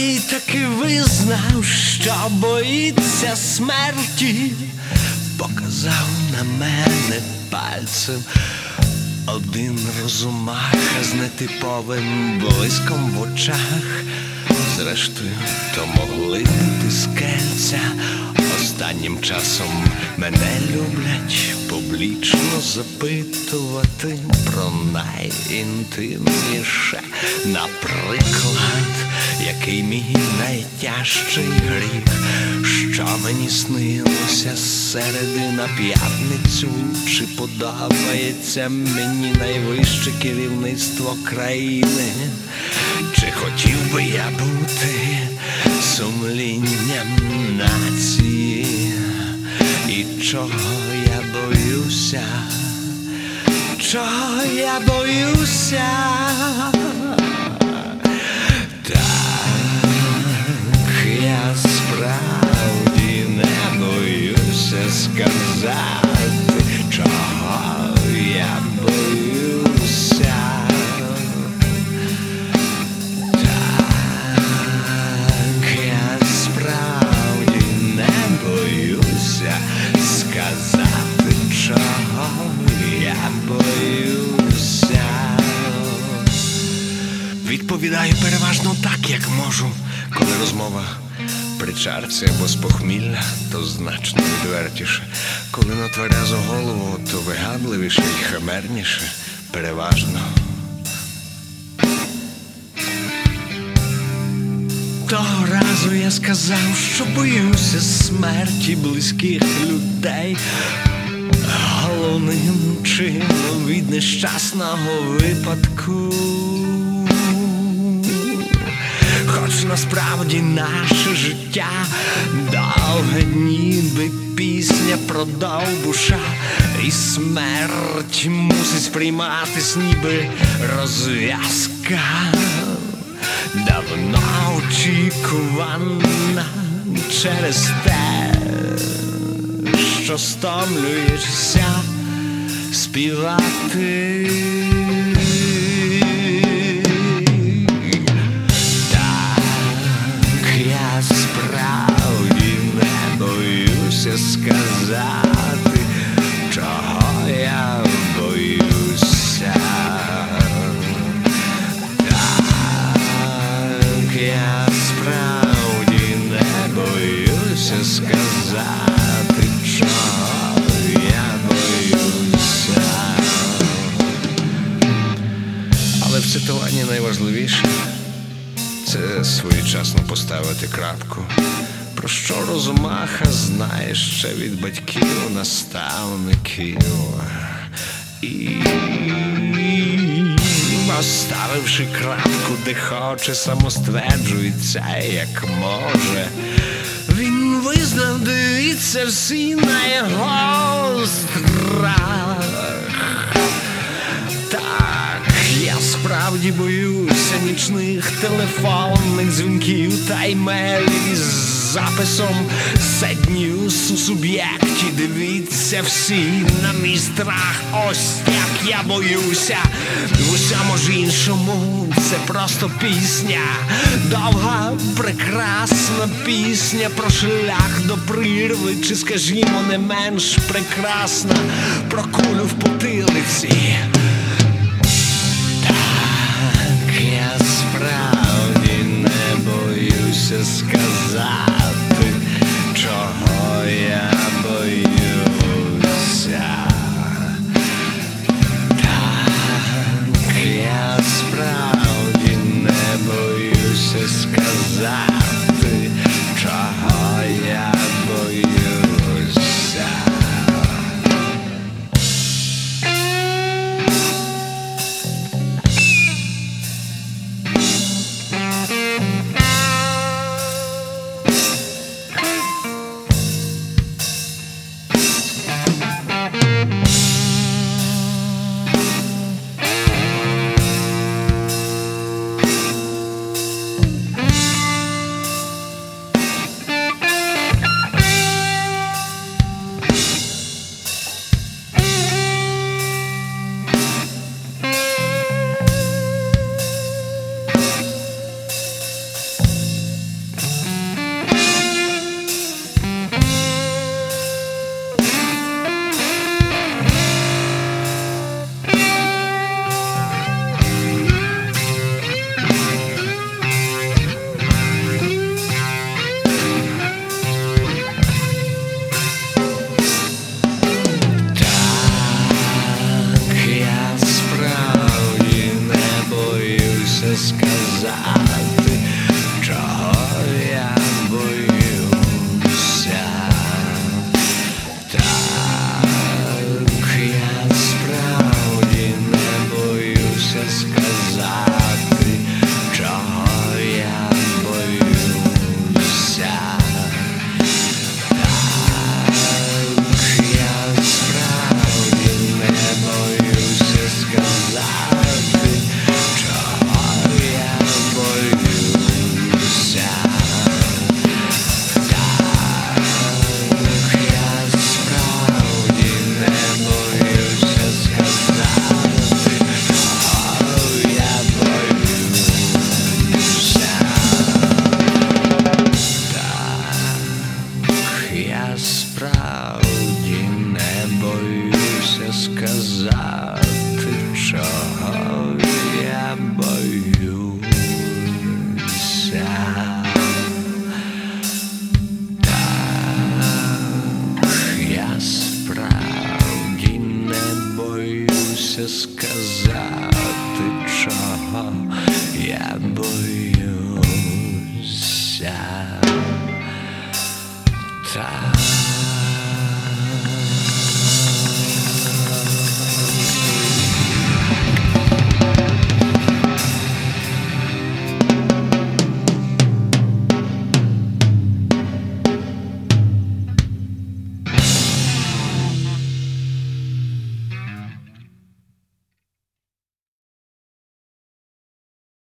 і таки визнав, що боїться смерті. Показав на мене пальцем один розумаха з нетиповим блиском в очах. Зрештою, то могли бути скельця. Останнім часом мене люблять публічно запитувати про найінтимніше. Наприклад, який мій найтяжчий гріх, що мені снилося зсереди на п'ятницю, чи подобається мені найвище керівництво країни, чи хотів би я бути сумлінням нації, і чого я боюся, чого я боюся. Так, я справді не боюся сказати, чого я боюся. Так, я справді не боюся сказати, чого я боюся. Відповідаю переважно так, як можу. Коли розмова при чарці або з похмілля, то значно відвертіше. Коли на тверезу голову, то вигадливіше і химерніше. Переважно. Того разу я сказав, що боюся смерті близьких людей. Головним чином від нещасного випадку. Хоч насправді наше життя довге, ніби пісня про довбуша, і смерть мусить сприйматись ніби розв'язка, давно очікувана через те, що стомлюєшся співати. Я справді не боюся сказати, чого я боюся. Так, я справді не боюся сказати, чого я боюся. Але в цитуванні найважливіше це своєчасно поставити крапку. Про що розумаха знає ще від батьків, наставників. І поставивши крапку, де хоче, самостверджується, як може. Він визнав, дивіться всі на його страх. Я справді боюся нічних телефонних дзвінків та імейлів із записом «Sad News» у суб'єкті. Дивіться всі на мій страх, ось як я боюся. В усьому ж іншому це просто пісня, довга, прекрасна пісня про шлях до прірви, чи, скажімо, не менш прекрасна про кулю в потилиці. Я справді не боюся сказати, чого я боюся. Так, я справді не боюся сказати, чого я боюся. сказати, чого я боюся. Так, я справді не боюся сказати, чого я боюся. Так.